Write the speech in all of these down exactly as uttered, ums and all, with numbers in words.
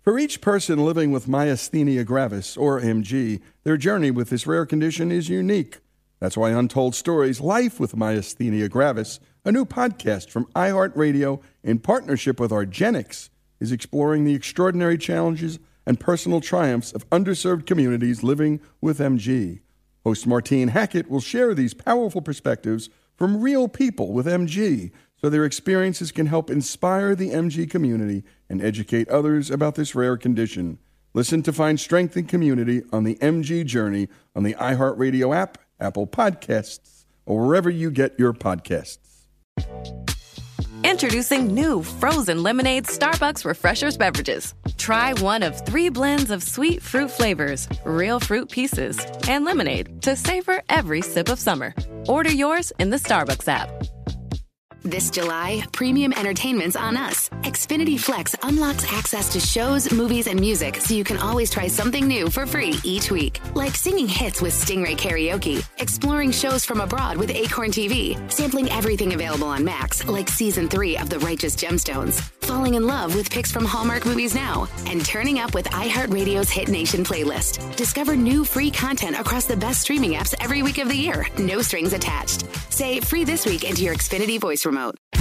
For each person living with myasthenia gravis, or M G, their journey with this rare condition is unique. That's why Untold Stories Life with Myasthenia Gravis, a new podcast from iHeartRadio in partnership with argenx, is exploring the extraordinary challenges and personal triumphs of underserved communities living with M G. Host Martine Hackett will share these powerful perspectives from real people with M G, so their experiences can help inspire the M G community and educate others about this rare condition. Listen to find strength and community on the M G journey on the iHeartRadio app, Apple Podcasts, or wherever you get your podcasts. Introducing new frozen lemonade Starbucks Refreshers beverages. Try one of three blends of sweet fruit flavors, real fruit pieces, and lemonade to savor every sip of summer. Order yours in the Starbucks app. This July, premium entertainment's on us. Xfinity Flex unlocks access to shows, movies, and music so you can always try something new for free each week. Like singing hits with Stingray Karaoke, exploring shows from abroad with Acorn T V, sampling everything available on Max, like Season three of The Righteous Gemstones, falling in love with picks from Hallmark Movies Now, and turning up with iHeartRadio's Hit Nation playlist. Discover new free content across the best streaming apps every week of the year. No strings attached. Say free this week into your Xfinity voice remote.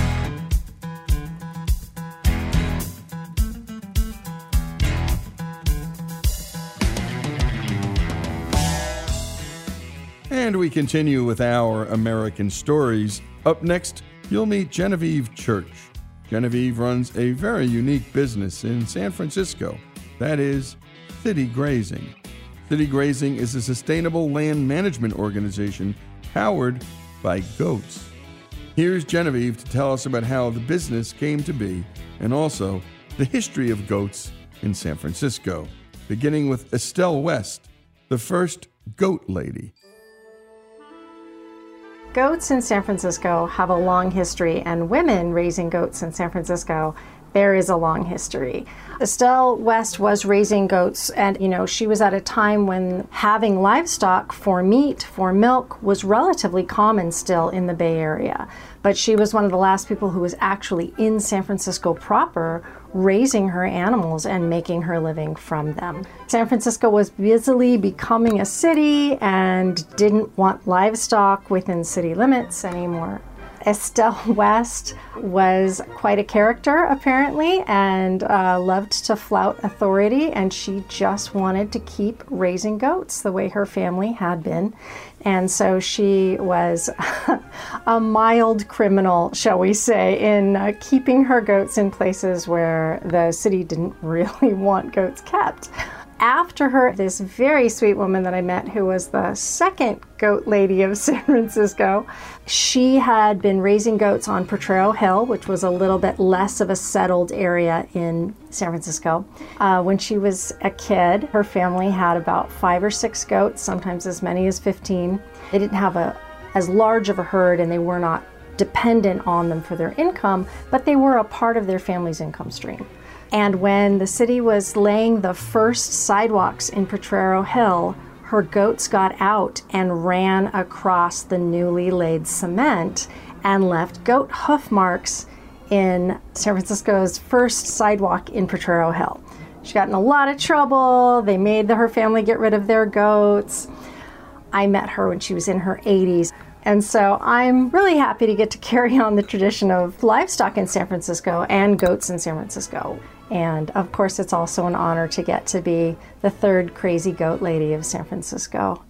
And we continue with our American stories. Up next, you'll meet Genevieve Church. Genevieve runs a very unique business in San Francisco. That is City Grazing. City Grazing is a sustainable land management organization powered by goats. Here's Genevieve to tell us about how the business came to be and also the history of goats in San Francisco, beginning with Estelle West, the first goat lady. Goats in San Francisco have a long history, and women raising goats in San Francisco, there is a long history. Estelle West was raising goats, and you know, she was at a time when having livestock for meat, for milk, was relatively common still in the Bay Area. But she was one of the last people who was actually in San Francisco proper, raising her animals and making her living from them. San Francisco was busily becoming a city and didn't want livestock within city limits anymore. Estelle West was quite a character, apparently, and uh, loved to flout authority, and she just wanted to keep raising goats the way her family had been. And so she was a mild criminal, shall we say, in uh, keeping her goats in places where the city didn't really want goats kept. After her, this very sweet woman that I met, who was the second goat lady of San Francisco, she had been raising goats on Potrero Hill, which was a little bit less of a settled area in San Francisco. Uh, when she was a kid, her family had about five or six goats, sometimes as many as fifteen. They didn't have a as large of a herd, and they were not dependent on them for their income, but they were a part of their family's income stream. And when the city was laying the first sidewalks in Potrero Hill, her goats got out and ran across the newly laid cement and left goat hoof marks in San Francisco's first sidewalk in Potrero Hill. She got in a lot of trouble. They made her family get rid of their goats. I met her when she was in her eighties. And so I'm really happy to get to carry on the tradition of livestock in San Francisco and goats in San Francisco. And of course, it's also an honor to get to be the third crazy goat lady of San Francisco.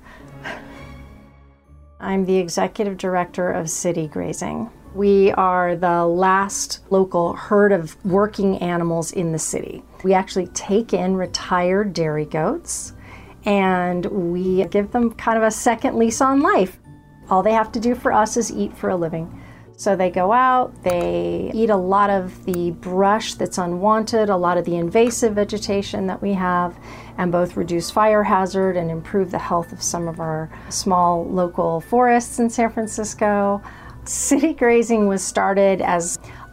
I'm the executive director of City Grazing. We are the last local herd of working animals in the city. We actually take in retired dairy goats, and we give them kind of a second lease on life. All they have to do for us is eat for a living. So they go out, they eat a lot of the brush that's unwanted, a lot of the invasive vegetation that we have, and both reduce fire hazard and improve the health of some of our small local forests in San Francisco. City Grazing was started as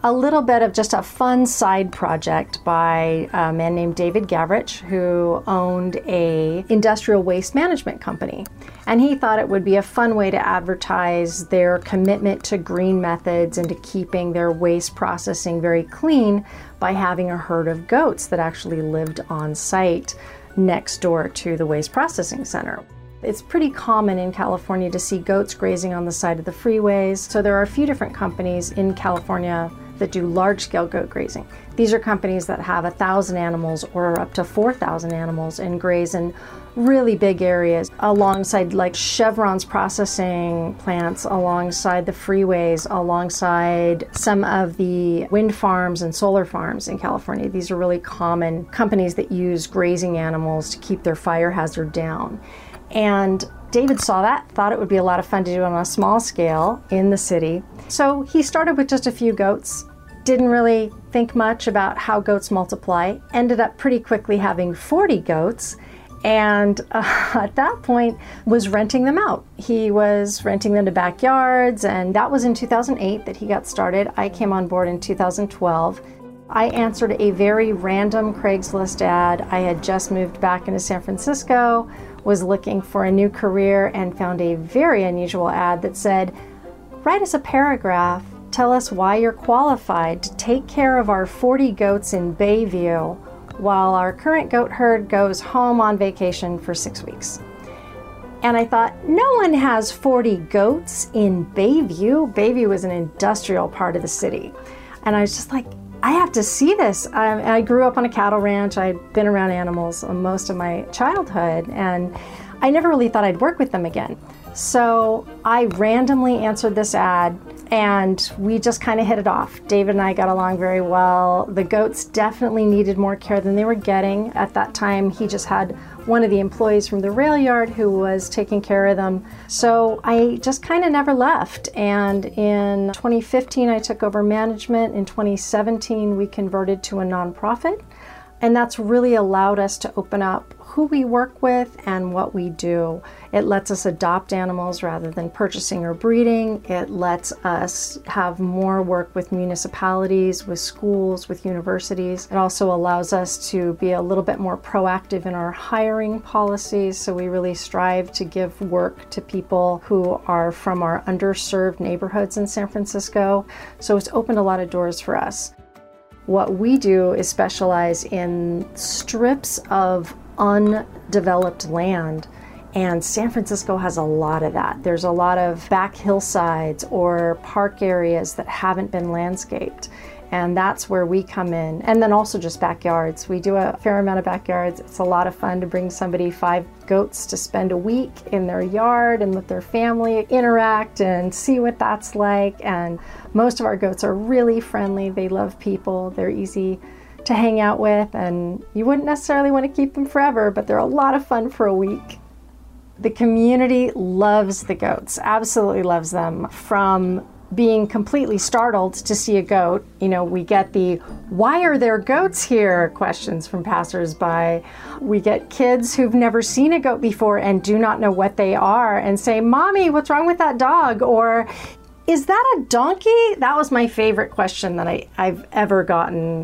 a little bit of just a fun side project by a man named David Gavrich, who owned a industrial waste management company. And he thought it would be a fun way to advertise their commitment to green methods and to keeping their waste processing very clean by having a herd of goats that actually lived on site next door to the waste processing center. It's pretty common in California to see goats grazing on the side of the freeways. So there are a few different companies in California that do large-scale goat grazing. These are companies that have a thousand animals or up to four thousand animals and graze in really big areas alongside like Chevron's processing plants, alongside the freeways, alongside some of the wind farms and solar farms in California. These are really common companies that use grazing animals to keep their fire hazard down. And David saw that, thought it would be a lot of fun to do on a small scale in the city. So he started with just a few goats, didn't really think much about how goats multiply, ended up pretty quickly having forty goats, and uh, at that point was renting them out. He was renting them to backyards, and that was in two thousand eight that he got started. I came on board in two thousand twelve. I answered a very random Craigslist ad. I had just moved back into San Francisco, was looking for a new career, and found a very unusual ad that said, "Write us a paragraph, tell us why you're qualified to take care of our forty goats in Bayview while our current goat herd goes home on vacation for six weeks. And I thought, no one has forty goats in Bayview. Bayview is an industrial part of the city. And I was just like, I have to see this. I, I grew up on a cattle ranch. I'd been around animals most of my childhood, and I never really thought I'd work with them again. So I randomly answered this ad, and we just kind of hit it off. David and I got along very well. The goats definitely needed more care than they were getting. At that time, he just had one of the employees from the rail yard who was taking care of them. So I just kind of never left. And in twenty fifteen, I took over management. In twenty seventeen, we converted to a nonprofit. And that's really allowed us to open up who we work with and what we do. It lets us adopt animals rather than purchasing or breeding. It lets us have more work with municipalities, with schools, with universities. It also allows us to be a little bit more proactive in our hiring policies. So we really strive to give work to people who are from our underserved neighborhoods in San Francisco. So it's opened a lot of doors for us. What we do is specialize in strips of undeveloped land, and San Francisco has a lot of that. There's a lot of back hillsides or park areas that haven't been landscaped, and that's where we come in. And then also just backyards. We do a fair amount of backyards. It's a lot of fun to bring somebody five goats to spend a week in their yard and let their family interact and see what that's like. And most of our goats are really friendly. They love people. They're easy to hang out with, and you wouldn't necessarily want to keep them forever, but they're a lot of fun for a week. The community loves the goats, absolutely loves them. From being completely startled to see a goat, you know, we get the "why are there goats here?" questions from passersby. We get kids who've never seen a goat before and do not know what they are and say, "Mommy, what's wrong with that dog?" Or, "Is that a donkey?" That was my favorite question that I, I've ever gotten.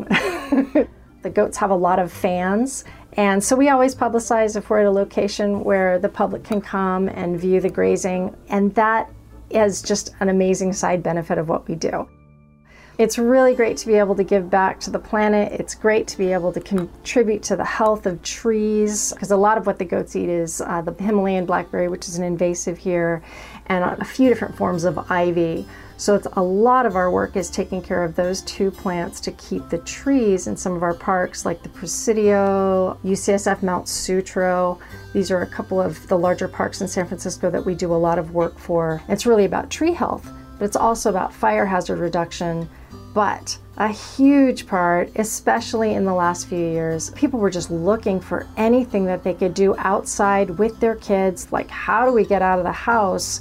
The goats have a lot of fans, and so we always publicize if we're at a location where the public can come and view the grazing, and that is just an amazing side benefit of what we do. It's really great to be able to give back to the planet. It's great to be able to contribute to the health of trees, because a lot of what the goats eat is uh, the Himalayan blackberry, which is an invasive here, and a few different forms of ivy. So it's a lot of our work is taking care of those two plants to keep the trees in some of our parks, like the Presidio, U C S F Mount Sutro. These are a couple of the larger parks in San Francisco that we do a lot of work for. It's really about tree health, but it's also about fire hazard reduction. But a huge part, especially in the last few years, people were just looking for anything that they could do outside with their kids. Like, how do we get out of the house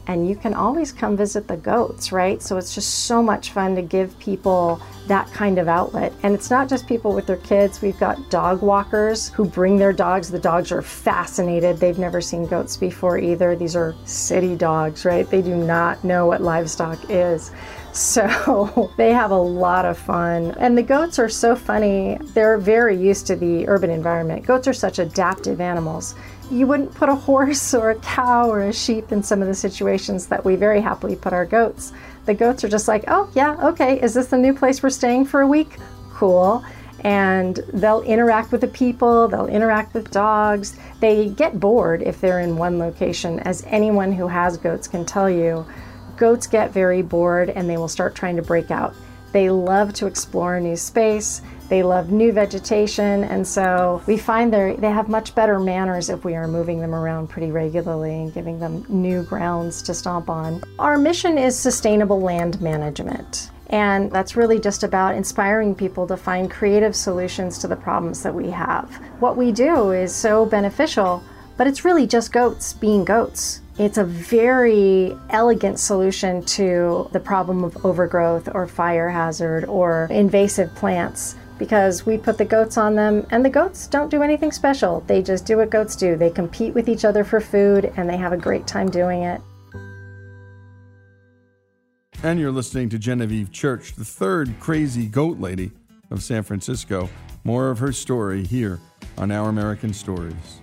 and you can always come visit the goats, right? So it's just so much fun to give people that kind of outlet. And it's not just people with their kids. We've got dog walkers who bring their dogs. The dogs are fascinated. They've never seen goats before either. These are city dogs, right? They do not know what livestock is. So they have a lot of fun. And the goats are so funny. They're very used to the urban environment. Goats are such adaptive animals. You wouldn't put a horse or a cow or a sheep in some of the situations that we very happily put our goats. The goats are just like, oh yeah, okay, is this the new place we're staying for a week? Cool. And they'll interact with the people, they'll interact with dogs. They get bored if they're in one location, as anyone who has goats can tell you. Goats get very bored and they will start trying to break out. They love to explore a new space. They love new vegetation, and so we find they they have much better manners if we are moving them around pretty regularly and giving them new grounds to stomp on. Our mission is sustainable land management, and that's really just about inspiring people to find creative solutions to the problems that we have. What we do is so beneficial, but it's really just goats being goats. It's a very elegant solution to the problem of overgrowth or fire hazard or invasive plants, because we put the goats on them, and the goats don't do anything special. They just do what goats do. They compete with each other for food, and they have a great time doing it. And you're listening to Genevieve Church, the third crazy goat lady of San Francisco. More of her story here on Our American Stories.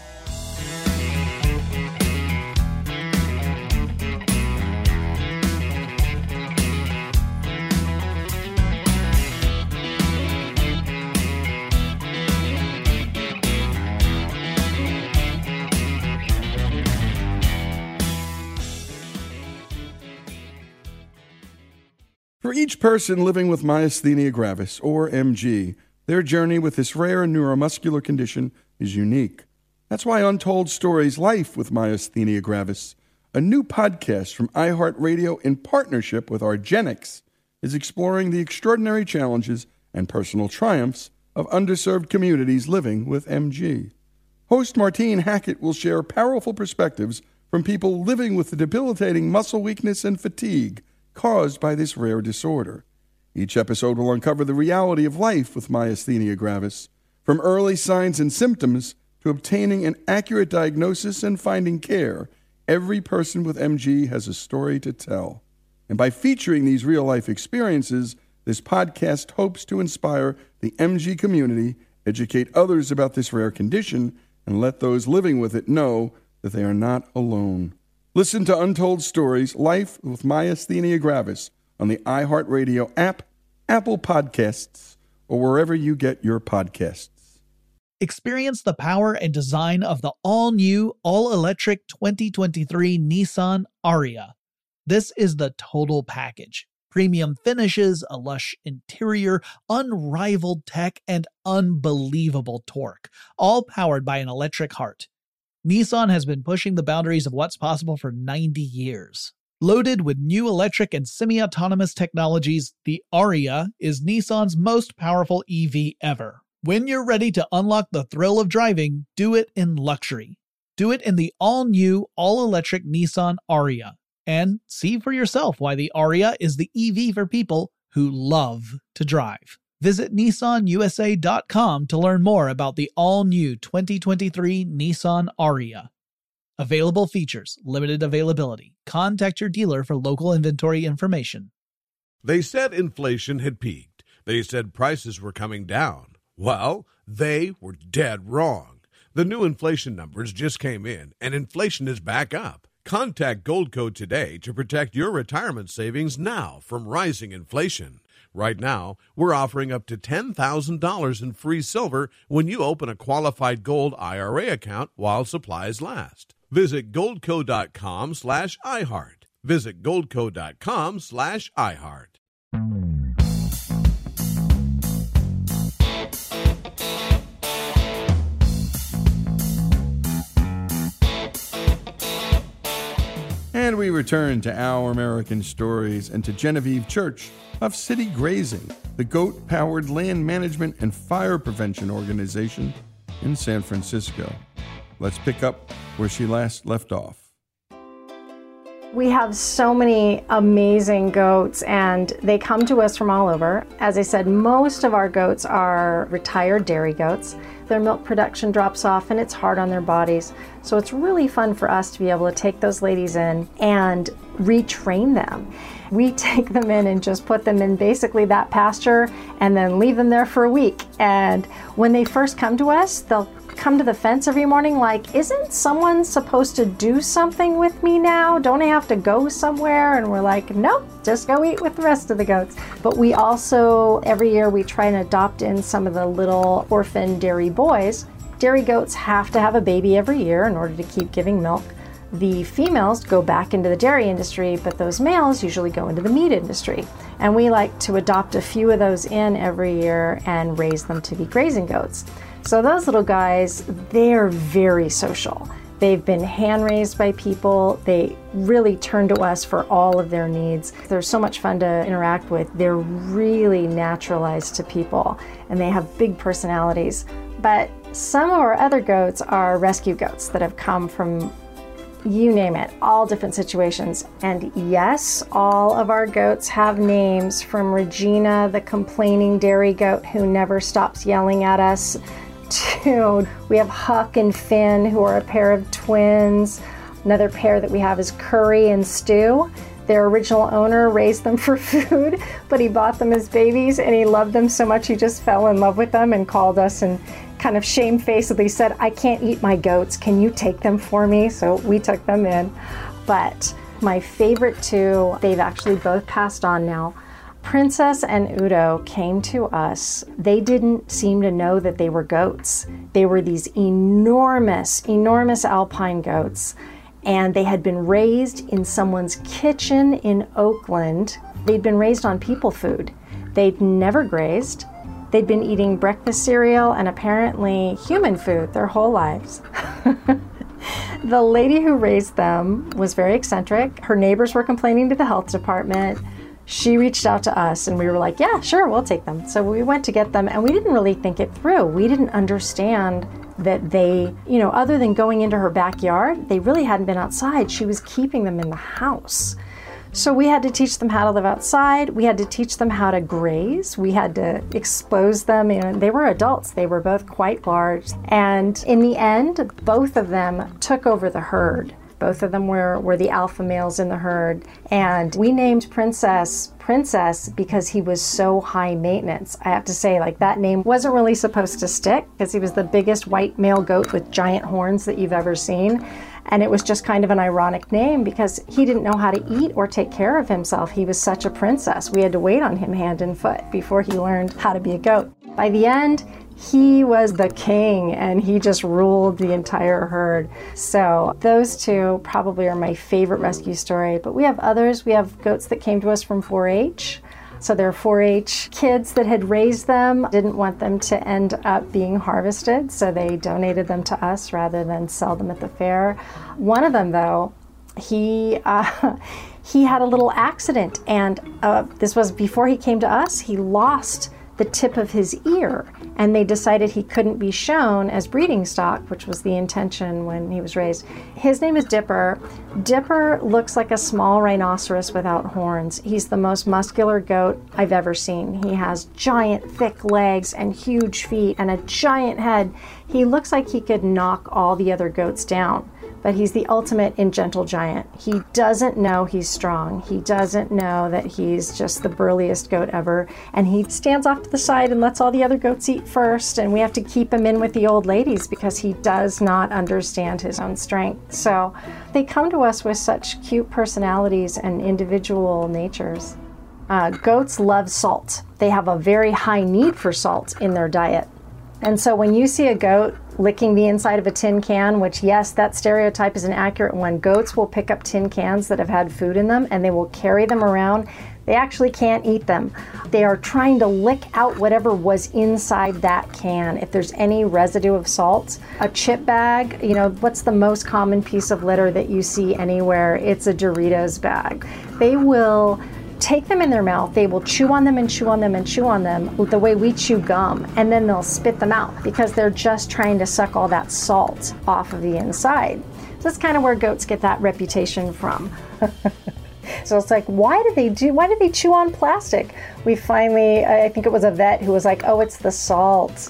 For each person living with myasthenia gravis, or M G, their journey with this rare neuromuscular condition is unique. That's why Untold Stories Life with Myasthenia Gravis, a new podcast from iHeartRadio in partnership with argenx, is exploring the extraordinary challenges and personal triumphs of underserved communities living with M G. Host Martine Hackett will share powerful perspectives from people living with the debilitating muscle weakness and fatigue caused by this rare disorder. Each episode will uncover the reality of life with myasthenia gravis, from early signs and symptoms to obtaining an accurate diagnosis and finding care. Every person with M G has a story to tell. And by featuring these real-life experiences, this podcast hopes to inspire the M G community, educate others about this rare condition, and let those living with it know that they are not alone. Listen to Untold Stories, Life with Myasthenia Gravis on the iHeartRadio app, Apple Podcasts, or wherever you get your podcasts. Experience the power and design of the all-new, all-electric twenty twenty-three Nissan Ariya. This is the total package. Premium finishes, a lush interior, unrivaled tech, and unbelievable torque, all powered by an electric heart. Nissan has been pushing the boundaries of what's possible for ninety years. Loaded with new electric and semi-autonomous technologies, the Ariya is Nissan's most powerful E V ever. When you're ready to unlock the thrill of driving, do it in luxury. Do it in the all-new, all-electric Nissan Ariya. And see for yourself why the Ariya is the E V for people who love to drive. Visit Nissan U S A dot com to learn more about the all-new twenty twenty-three Nissan Ariya. Available features, limited availability. Contact your dealer for local inventory information. They said inflation had peaked. They said prices were coming down. Well, they were dead wrong. The new inflation numbers just came in, and inflation is back up. Contact Goldco today to protect your retirement savings now from rising inflation. Right now, we're offering up to ten thousand dollars in free silver when you open a qualified gold I R A account while supplies last. Visit goldco.com slash iHeart. Visit goldco.com slash iHeart. And we return to Our American Stories and to Genevieve Church of City Grazing, the goat-powered land management and fire prevention organization in San Francisco. Let's pick up where she last left off. We have so many amazing goats, and they come to us from all over. As I said, most of our goats are retired dairy goats. Their milk production drops off and it's hard on their bodies. So it's really fun for us to be able to take those ladies in and retrain them. We take them in and just put them in basically that pasture and then leave them there for a week. And when they first come to us, they'll come to the fence every morning like, isn't someone supposed to do something with me now? Don't I have to go somewhere? And we're like, nope, just go eat with the rest of the goats. But we also, every year we try and adopt in some of the little orphan dairy boys. Dairy goats have to have a baby every year in order to keep giving milk. The females go back into the dairy industry, but those males usually go into the meat industry. And we like to adopt a few of those in every year and raise them to be grazing goats. So those little guys, they're very social. They've been hand-raised by people. They really turn to us for all of their needs. They're so much fun to interact with. They're really naturalized to people, and they have big personalities. But some of our other goats are rescue goats that have come from, you name it, all different situations. And yes, all of our goats have names, from Regina, the complaining dairy goat who never stops yelling at us, to we have Huck and Finn, who are a pair of twins. Another pair that we have is Curry and Stu. Their original owner raised them for food, but he bought them as babies and he loved them so much he just fell in love with them and called us and kind of shamefacedly said, I can't eat my goats, can you take them for me? So we took them in. But my favorite two, they've actually both passed on now. Princess and Udo came to us. They didn't seem to know that they were goats. They were these enormous, enormous alpine goats, and they had been raised in someone's kitchen in Oakland. They'd been raised on people food. They'd never grazed. They'd been eating breakfast cereal and apparently human food their whole lives. The lady who raised them was very eccentric. Her neighbors were complaining to the health department. She reached out to us and we were like, yeah, sure, we'll take them. So we went to get them and we didn't really think it through. We didn't understand that they, you know, other than going into her backyard, they really hadn't been outside. She was keeping them in the house. So we had to teach them how to live outside. We had to teach them how to graze. We had to expose them. You know, they were adults. They were both quite large. And in the end, both of them took over the herd. Both of them were, were the alpha males in the herd. And we named Princess Princess because he was so high maintenance. I have to say, like, that name wasn't really supposed to stick because he was the biggest white male goat with giant horns that you've ever seen. And it was just kind of an ironic name because he didn't know how to eat or take care of himself. He was such a princess. We had to wait on him hand and foot before he learned how to be a goat. By the end, he was the king and he just ruled the entire herd. So those two probably are my favorite rescue story, but we have others. We have goats that came to us from four H. So they're four H kids that had raised them, didn't want them to end up being harvested, so they donated them to us rather than sell them at the fair. One of them, though, he uh, he had a little accident, and uh, this was before he came to us. He lost the tip of his ear, and they decided he couldn't be shown as breeding stock, which was the intention when he was raised. His name is Dipper. Dipper looks like a small rhinoceros without horns. He's the most muscular goat I've ever seen. He has giant, thick legs and huge feet and a giant head. He looks like he could knock all the other goats down. But he's the ultimate in gentle giant. He doesn't know he's strong. He doesn't know that he's just the burliest goat ever. And he stands off to the side and lets all the other goats eat first. And we have to keep him in with the old ladies because he does not understand his own strength. So they come to us with such cute personalities and individual natures. Uh, goats love salt. They have a very high need for salt in their diet. And so when you see a goat licking the inside of a tin can, which, yes, that stereotype is an accurate one. Goats will pick up tin cans that have had food in them and they will carry them around. They actually can't eat them. They are trying to lick out whatever was inside that can. If there's any residue of salt, a chip bag, you know, what's the most common piece of litter that you see anywhere? It's a Doritos bag. They will take them in their mouth, they will chew on them and chew on them and chew on them the way we chew gum, and then they'll spit them out because they're just trying to suck all that salt off of the inside. That's kind of where goats get that reputation from. So it's like, why did they do, why did they chew on plastic? We finally, I think it was a vet who was like, oh, it's the salt.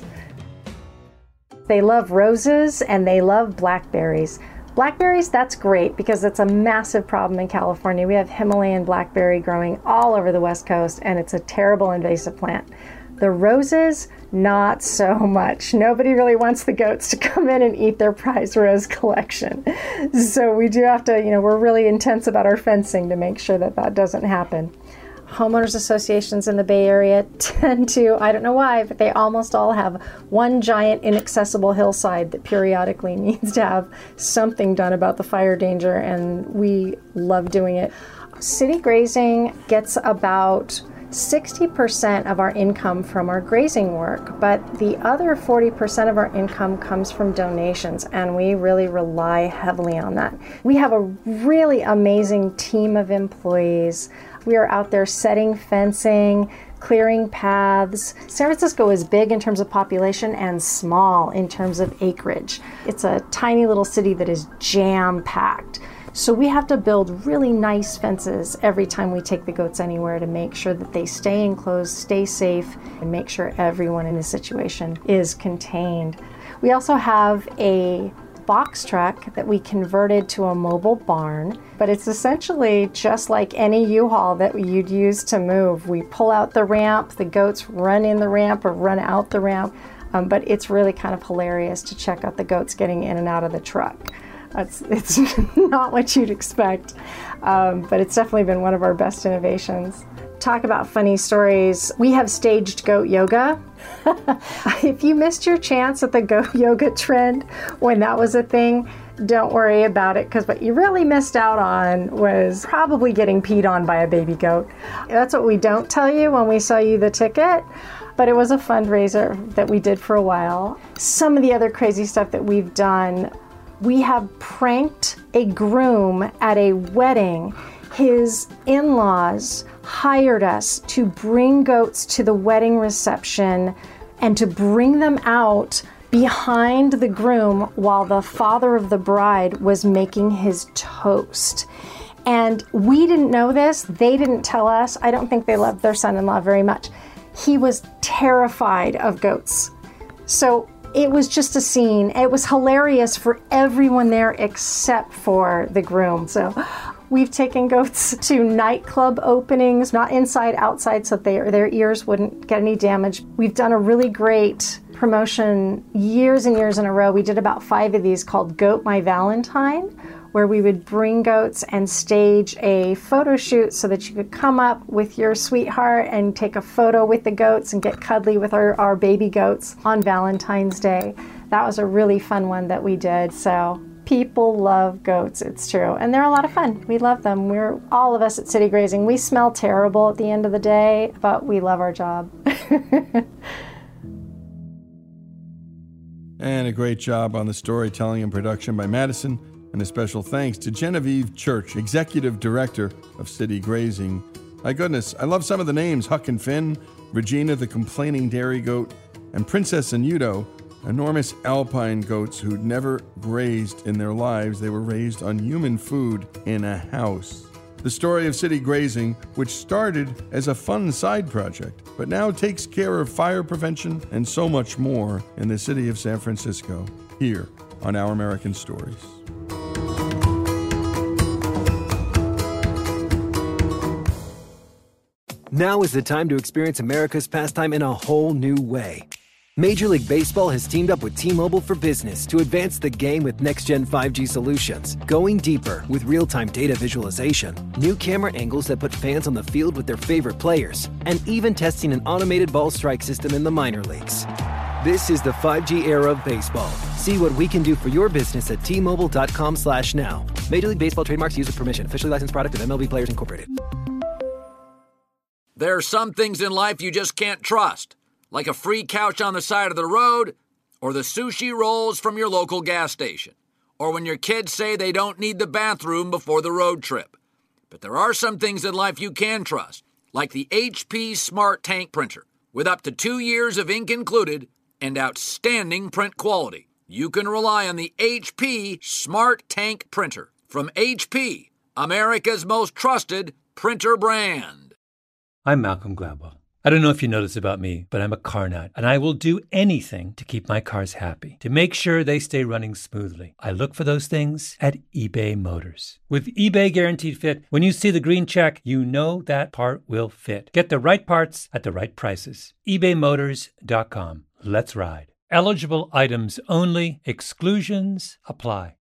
They love roses and they love blackberries. Blackberries, that's great because it's a massive problem in California. We have Himalayan blackberry growing all over the West Coast, and it's a terrible invasive plant. The roses, not so much. Nobody really wants the goats to come in and eat their prize rose collection. So we do have to, you know, we're really intense about our fencing to make sure that that doesn't happen. Homeowners associations in the Bay Area tend to, I don't know why, but they almost all have one giant inaccessible hillside that periodically needs to have something done about the fire danger, and we love doing it. City grazing gets about sixty percent of our income from our grazing work, but the other forty percent of our income comes from donations, and we really rely heavily on that. We have a really amazing team of employees. We are out there setting fencing, clearing paths. San Francisco is big in terms of population and small in terms of acreage. It's a tiny little city that is jam-packed. So we have to build really nice fences every time we take the goats anywhere to make sure that they stay enclosed, stay safe, and make sure everyone in the situation is contained. We also have a box truck that we converted to a mobile barn, but it's essentially just like any U-Haul that you'd use to move. We pull out the ramp, the goats run in the ramp or run out the ramp, um, but it's really kind of hilarious to check out the goats getting in and out of the truck. It's, it's not what you'd expect, um, but it's definitely been one of our best innovations. Talk about funny stories. We have staged goat yoga. If you missed your chance at the goat yoga trend when that was a thing, don't worry about it, because what you really missed out on was probably getting peed on by a baby goat. That's what we don't tell you when we sell you the ticket, but it was a fundraiser that we did for a while. Some of the other crazy stuff that we've done, we have pranked a groom at a wedding. His in-laws hired us to bring goats to the wedding reception and to bring them out behind the groom while the father of the bride was making his toast. And we didn't know this. They didn't tell us. I don't think they loved their son-in-law very much. He was terrified of goats. So it was just a scene. It was hilarious for everyone there except for the groom. So we've taken goats to nightclub openings, not inside, outside, so they, their ears wouldn't get any damage. We've done a really great promotion years and years in a row. We did about five of these called Goat My Valentine, where we would bring goats and stage a photo shoot so that you could come up with your sweetheart and take a photo with the goats and get cuddly with our, our baby goats on Valentine's Day. That was a really fun one that we did. So people love goats, it's true. And they're a lot of fun. We love them. We're all of us at City Grazing. We smell terrible at the end of the day, but we love our job. And a great job on the storytelling and production by Madison. And a special thanks to Genevieve Church, Executive Director of City Grazing. My goodness, I love some of the names. Huck and Finn, Regina the Complaining Dairy Goat, and Princess and Udo, enormous alpine goats who'd never grazed in their lives. They were raised on human food in a house. The story of City Grazing, which started as a fun side project, but now takes care of fire prevention and so much more in the city of San Francisco, here on Our American Stories. Now is the time to experience America's pastime in a whole new way. Major League Baseball has teamed up with T-Mobile for Business to advance the game with next-gen five G solutions, going deeper with real-time data visualization, new camera angles that put fans on the field with their favorite players, and even testing an automated ball strike system in the minor leagues. This is the five G era of baseball. See what we can do for your business at T Mobile dot com slash now. Major League Baseball trademarks used with permission. Officially licensed product of M L B Players Incorporated. There are some things in life you just can't trust, like a free couch on the side of the road, or the sushi rolls from your local gas station, or when your kids say they don't need the bathroom before the road trip. But there are some things in life you can trust, like the H P Smart Tank Printer, with up to two years of ink included and outstanding print quality. you can rely on the H P Smart Tank Printer. From H P, America's most trusted printer brand. I'm Malcolm Gladwell. I don't know if you know this about me, but I'm a car nut, and I will do anything to keep my cars happy, to make sure they stay running smoothly. I look for those things at eBay Motors. With eBay Guaranteed Fit, when you see the green check, you know that part will fit. Get the right parts at the right prices. ebay motors dot com. Let's ride. Eligible items only. Exclusions apply.